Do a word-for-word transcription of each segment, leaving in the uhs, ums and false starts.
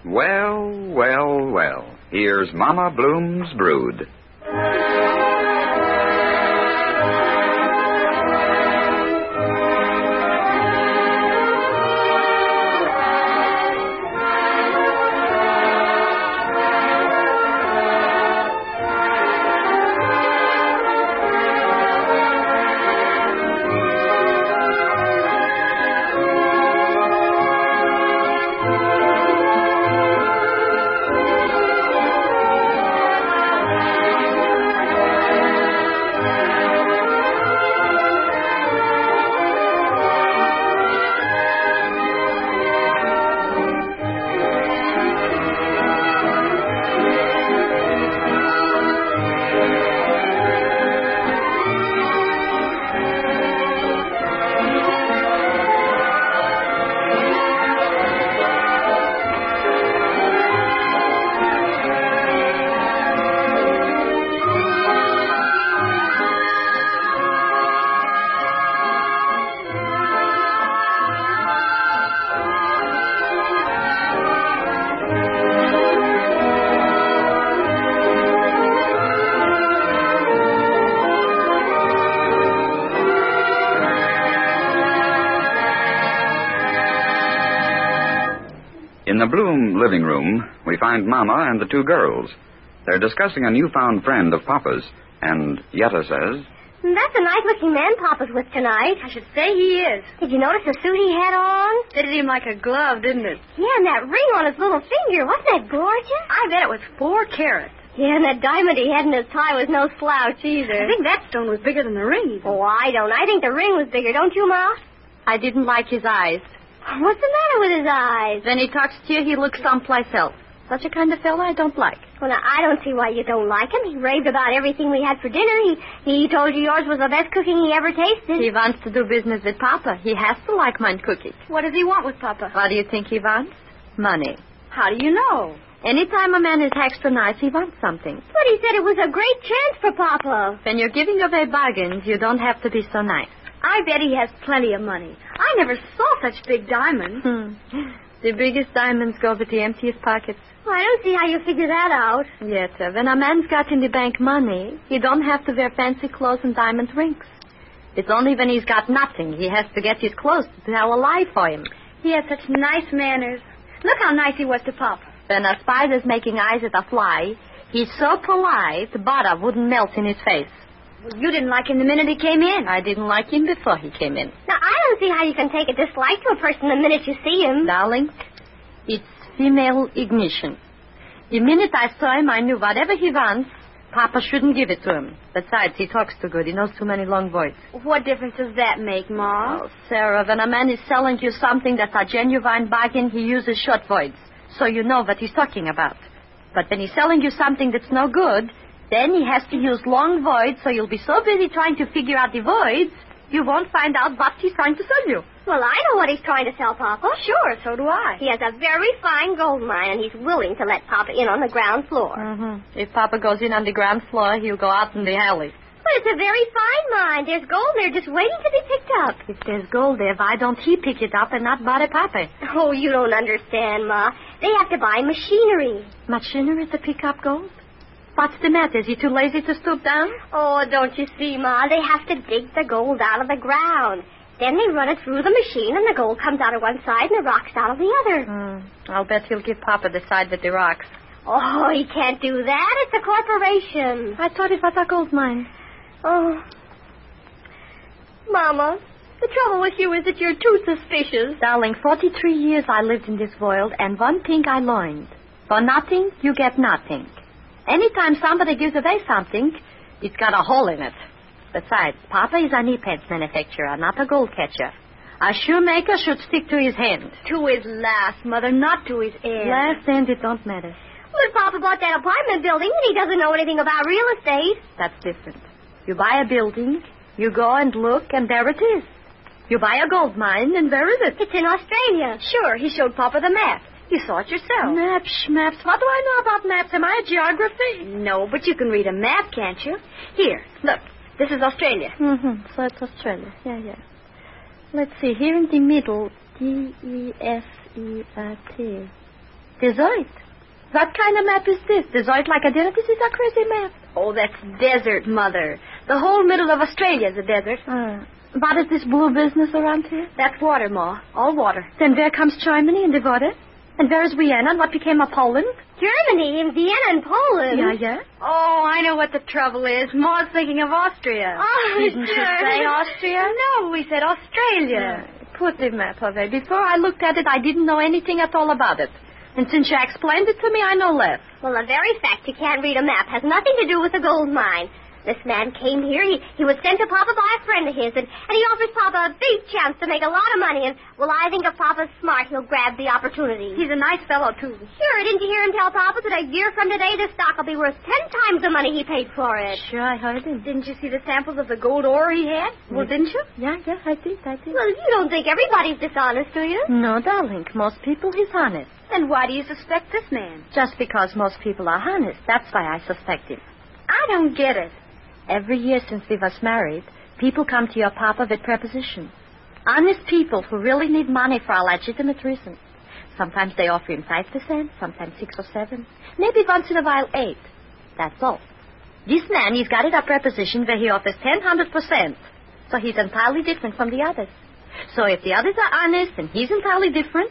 Well, well, well. Here's Mama Bloom's brood. In the Bloom living room, we find Mama and the two girls. They're discussing a newfound friend of Papa's, and Yetta says, That's a nice-looking man Papa's with tonight. I should say he is. Did you notice the suit he had on? Fitted him like a glove, didn't it? Yeah, and that ring on his little finger. Wasn't that gorgeous? I bet it was four carats. Yeah, and that diamond he had in his tie was no slouch either. I think that stone was bigger than the ring, even. Oh, I don't. I think the ring was bigger, don't you, Ma? I didn't like his eyes. What's the matter with his eyes? When he talks to you, he looks someplace else. Such a kind of fellow I don't like. Well, now, I don't see why you don't like him. He raved about everything we had for dinner. He he told you yours was the best cooking he ever tasted. He wants to do business with Papa. He has to like mine cooking. What does he want with Papa? What do you think he wants? Money. How do you know? Anytime a man is extra nice, he wants something. But he said it was a great chance for Papa. When you're giving away bargains, you don't have to be so nice. I bet he has plenty of money. I never saw such big diamonds. Hmm. The biggest diamonds go with the emptiest pockets. Well, I don't see how you figure that out. Yes, sir. When a man's got in the bank money, he don't have to wear fancy clothes and diamond rings. It's only when he's got nothing he has to get his clothes to tell a lie for him. He had such nice manners. Look how nice he was to Papa. When a spider's making eyes at a fly, he's so polite, butter wouldn't melt in his face. Well, you didn't like him the minute he came in. I didn't like him before he came in. Now, I don't see how you can take a dislike to a person the minute you see him. Darling, it's female ignition. The minute I saw him, I knew whatever he wants, Papa shouldn't give it to him. Besides, he talks too good. He knows too many long words. What difference does that make, Ma? Oh, Sarah, when a man is selling you something that's a genuine bargain, he uses short words, so you know what he's talking about. But when he's selling you something that's no good, then he has to use long voids, so you'll be so busy trying to figure out the voids, you won't find out what he's trying to sell you. Well, I know what he's trying to sell, Papa. Sure, so do I. He has a very fine gold mine, and he's willing to let Papa in on the ground floor. Mm-hmm. If Papa goes in on the ground floor, he'll go out in the alley. But it's a very fine mine. There's gold there just waiting to be picked up. If there's gold there, why don't he pick it up and not bother Papa? Oh, you don't understand, Ma. They have to buy machinery. Machinery to pick up gold? What's the matter? Is he too lazy to stoop down? Oh, don't you see, Ma? They have to dig the gold out of the ground. Then they run it through the machine, and the gold comes out of one side and the rocks out of the other. Mm, I'll bet he'll give Papa the side with the rocks. Oh, he can't do that. It's a corporation. I thought it was a gold mine. Oh. Mama, the trouble with you is that you're too suspicious. Darling, forty-three years I lived in this world, and one thing I learned. For nothing, you get nothing. Anytime somebody gives away something, it's got a hole in it. Besides, Papa is a knee-pads manufacturer, not a gold catcher. A shoemaker should stick to his hand. To his last, Mother, not to his end. Last end, it don't matter. Well, if Papa bought that apartment building, and he doesn't know anything about real estate. That's different. You buy a building, you go and look, and there it is. You buy a gold mine, and where is it? It's in Australia. Sure, he showed Papa the map. You saw it yourself. Maps, maps. What do I know about maps? Am I a geography? No, but you can read a map, can't you? Here, look. This is Australia. Mm-hmm. So it's Australia. Yeah, yeah. Let's see. Here in the middle, D E S E R T. Desert. What kind of map is this? Desert like a desert? This is a crazy map. Oh, that's desert, Mother. The whole middle of Australia is a desert. Uh, what is this blue business around here? That's water, Ma. All water. Then where comes Germany and the water? And where is Vienna and what became of Poland? Germany and Vienna and Poland. Yeah, yeah. Oh, I know what the trouble is. Ma's thinking of Austria. Oh, Didn't you sure. say Austria? No, we said Australia. Yeah. Put the map away. Before I looked at it, I didn't know anything at all about it. And since you explained it to me, I know less. Well, the very fact you can't read a map has nothing to do with the gold mine. This man came here. He, he was sent to Papa by a friend of his, and, and he offers Papa a big chance to make a lot of money. And, well, I think if Papa's smart, he'll grab the opportunity. He's a nice fellow, too. Sure, didn't you hear him tell Papa that a year from today, this stock will be worth ten times the money he paid for it? Sure, I heard him. Didn't you see the samples of the gold ore he had? Well, didn't you? Yeah, yeah, I did, I did. Well, you don't think everybody's dishonest, do you? No, darling. Most people is honest. Then why do you suspect this man? Just because most people are honest. That's why I suspect him. I don't get it. Every year since we was married, people come to your Papa with prepositions. Honest people who really need money for a legitimate reason. Sometimes they offer him five percent, sometimes six or seven. Maybe once in a while eight. That's all. This man, he's got it a preposition where he offers ten hundred percent. So he's entirely different from the others. So if the others are honest and he's entirely different,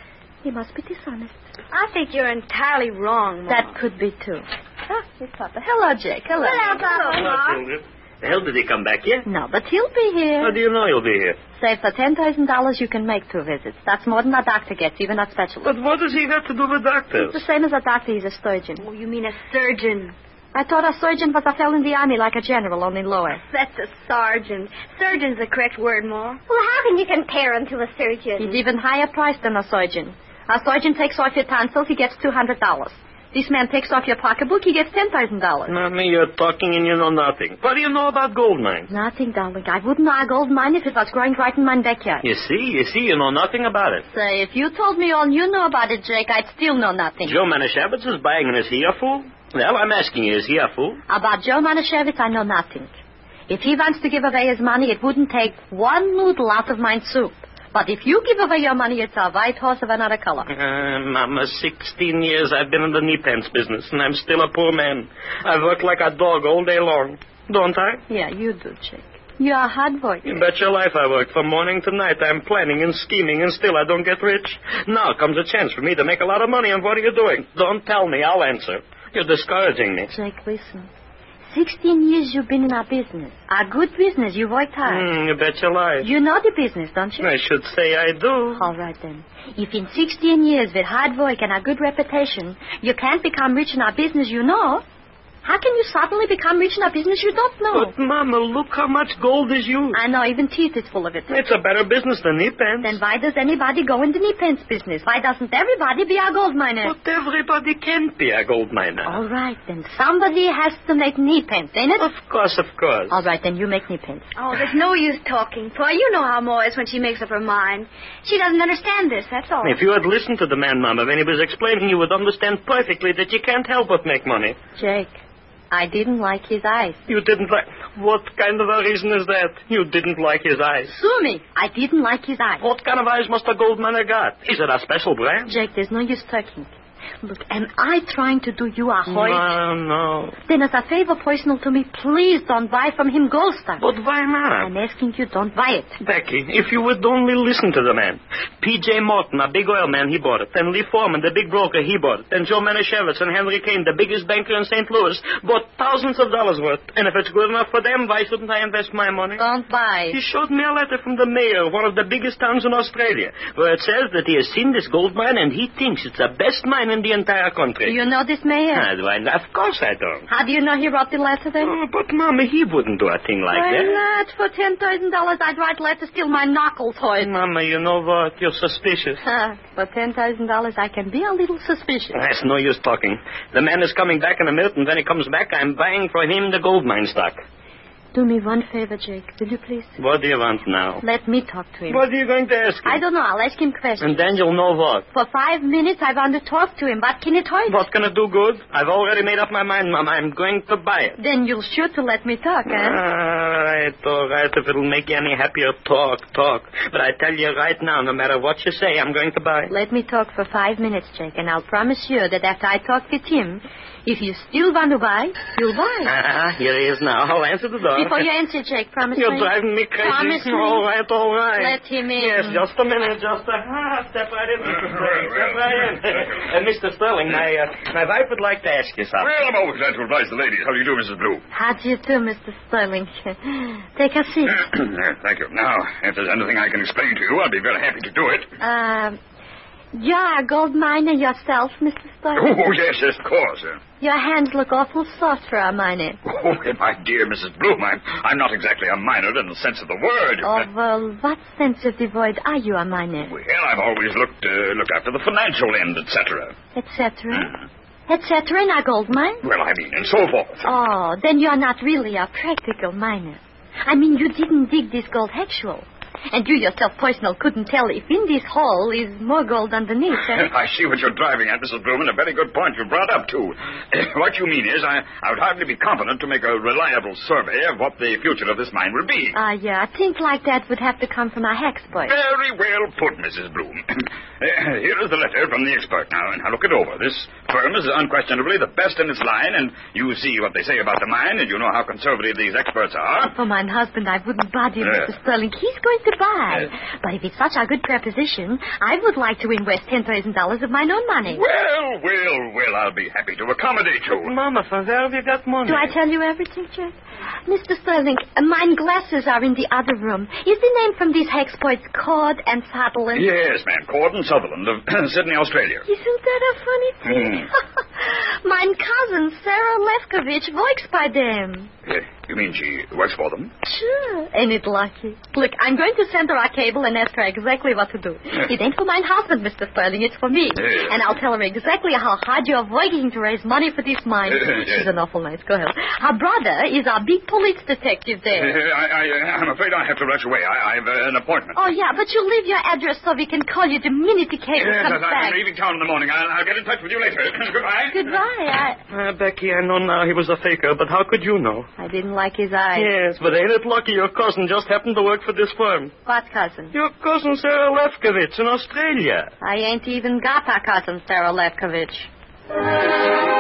he must be dishonest. I think you're entirely wrong, Ma. That could be too. Ah, here's Papa. Hello, Jake. Hello. Hello, Papa. Hello, children. The hell did he come back yet? No, but he'll be here. How do you know he'll be here? Say, for ten thousand dollars you can make two visits. That's more than a doctor gets, even a specialist. But what does he got to do with doctors? It's the same as a doctor. He's a surgeon. Oh, you mean a surgeon? I thought a surgeon was a fellow in the army like a general, only lower. That's a sergeant. Surgeon's the correct word, Ma. Well, how can you compare him to a surgeon? He's even higher priced than a surgeon. A surgeon takes off your tonsils, he gets two hundred dollars. This man takes off your pocketbook, he gets ten thousand dollars. Mommy, you're talking and you know nothing. What do you know about gold mines? Nothing, darling. I wouldn't know a gold mine if it was growing right in my backyard. You see, you see, you know nothing about it. Say, if you told me all you know about it, Jake, I'd still know nothing. Joe Manischewitz is buying, and is he a fool? Well, I'm asking you, is he a fool? About Joe Manischewitz, I know nothing. If he wants to give away his money, it wouldn't take one noodle out of my soup. But if you give away your money, it's a white horse of another color. Uh, Mama, sixteen years I've been in the knee pants business, and I'm still a poor man. I work like a dog all day long. Don't I? Yeah, you do, Jake. You're a hard worker. You bet your life I work from morning to night. I'm planning and scheming, and still I don't get rich. Now comes a chance for me to make a lot of money, and what are you doing? Don't tell me. I'll answer. You're discouraging me. Jake, listen. Sixteen years you've been in our business. A good business. You worked hard. Mm, you bet your life. You know the business, don't you? I should say I do. All right, then. If in sixteen years with hard work and a good reputation, you can't become rich in our business you know, how can you suddenly become rich in a business you don't know? But, Mama, look how much gold is used. I know, even teeth is full of it. It's a better business than knee pants. Then why does anybody go in the knee pants business? Why doesn't everybody be a gold miner? But everybody can't be a gold miner. All right, then somebody has to make knee pants, ain't it? Of course, of course. All right, then you make knee pants. Oh, there's no use talking, Pa. You know how Ma is when she makes up her mind. She doesn't understand this, that's all. If you had listened to the man, Mama, when he was explaining, you would understand perfectly that you can't help but make money. Jake, I didn't like his eyes. You didn't like... What kind of a reason is that? You didn't like his eyes. Sue me. I didn't like his eyes. What kind of eyes must a gold miner got? Is it a special brand? Jake, there's no use talking. Look, am I trying to do you a hoist? No, no. Then as a favor personal to me, please don't buy from him gold stuff. But why not? I'm asking you, don't buy it. Becky, if you would only listen to the man. P J Morton, a big oil man, he bought it. And Lee Foreman, the big broker, he bought it. And Joe Manischewitz and Henry Kane, the biggest banker in Saint Louis, bought thousands of dollars worth. And if it's good enough for them, why shouldn't I invest my money? Don't buy. He showed me a letter from the mayor of one of the biggest towns in Australia, where it says that he has seen this gold mine and he thinks it's the best mine in the entire country. Do you know this mayor? How do I know? Of course I don't. How do you know he wrote the letter then? Oh, but, Mama, he wouldn't do a thing like Why that. not? For ten thousand dollars, I'd write letters till my knuckles hurt. Mama, you know what? You're suspicious. For ten thousand dollars, I can be a little suspicious. That's no use talking. The man is coming back in a minute, and when he comes back, I'm buying for him the gold mine stock. Do me one favor, Jake. Will you please? What do you want now? Let me talk to him. What are you going to ask him? I don't know. I'll ask him questions. And then you'll know what. For five minutes, I want to talk to him. What can it hurt? What can it do good? I've already made up my mind, Mama. I'm going to buy it. Then you'll sure to let me talk, eh? All right, all right. If it'll make you any happier, talk, talk. But I tell you right now, no matter what you say, I'm going to buy it. Let me talk for five minutes, Jake, and I'll promise you that after I talk with him, if you still want to buy, you'll buy. Ah, here he is now. I'll answer the door. Before you answer, Jake, promise You're me. You're driving me crazy. Promise me. All right, all right. Let him in. Yes, just a minute, just a... Ah, step right in, Mister Sterling. Step right in. uh, Mister Sterling, my, uh, my wife would like to ask you something. Well, I'm always glad to oblige the ladies. How do you do, Missus Blue? How do you do, Mister Sterling? Take a seat. Thank you. Now, if there's anything I can explain to you, I'll be very happy to do it. Um... You're a gold miner yourself, Mister Sterling? Oh, yes, yes, of course. Uh, Your hands look awful soft for a miner. oh, my dear Missus Bloom, I'm, I'm not exactly a miner in the sense of the word. Oh, well, what sense of the word are you a miner? Well, I've always looked uh, looked after the financial end, et cetera. Et cetera? Mm. Et cetera in a gold mine? Well, I mean, and so forth. Oh, then you're not really a practical miner. I mean, you didn't dig this gold actual. And you yourself, personal, couldn't tell if in this hole is more gold underneath. Eh? I see what you're driving at, Missus Bloom, and a very good point you brought up, too. Uh, what you mean is I, I would hardly be competent to make a reliable survey of what the future of this mine will be. Ah, uh, yeah, a thing like that would have to come from a expert. Very well put, Missus Bloom. uh, here is the letter from the expert now, and I'll look it over. This firm is unquestionably the best in its line, and you see what they say about the mine, and you know how conservative these experts are. For my husband, I wouldn't bother you, Uh, Mister Sterling. He's going to buy. Yes. But if it's such a good proposition, I would like to invest ten thousand dollars of my own money. Well, well, well, I'll be happy to accommodate you. Mama, from where have you got money? Do I tell you everything, Jack? Mister Sterling, uh, mine glasses are in the other room. Is the name from these experts Cord and Sutherland? Yes, ma'am. Gordon Sutherland of Sydney, Australia. Isn't that a funny thing? Hmm. Mine cousin, Sarah Lefkovich, works by them. Uh, you mean she works for them? Sure. Ain't it lucky? Look, I'm going to send her a cable and ask her exactly what to do. It ain't for my husband, Mister Sterling. It's for me. Yeah. And I'll tell her exactly how hard you're working to raise money for this mine. Yeah. She's an awful nice girl. Her brother is a big police detective there. Uh, I, I, I'm afraid I have to rush away. I, I have uh, an appointment. Oh, yeah, but you leave your address so we can call you the minute the cable Yes, comes I'm back. leaving town in the morning. I'll, I'll get in touch with you later. Goodbye. Goodbye. I, Uh, Becky, I know now he was a faker, but how could you know? I didn't like his eyes. Yes, but ain't it lucky your cousin just happened to work for this firm? What cousin? Your cousin Sarah Lefkovich in Australia. I ain't even got a cousin, Sarah Lefkovich.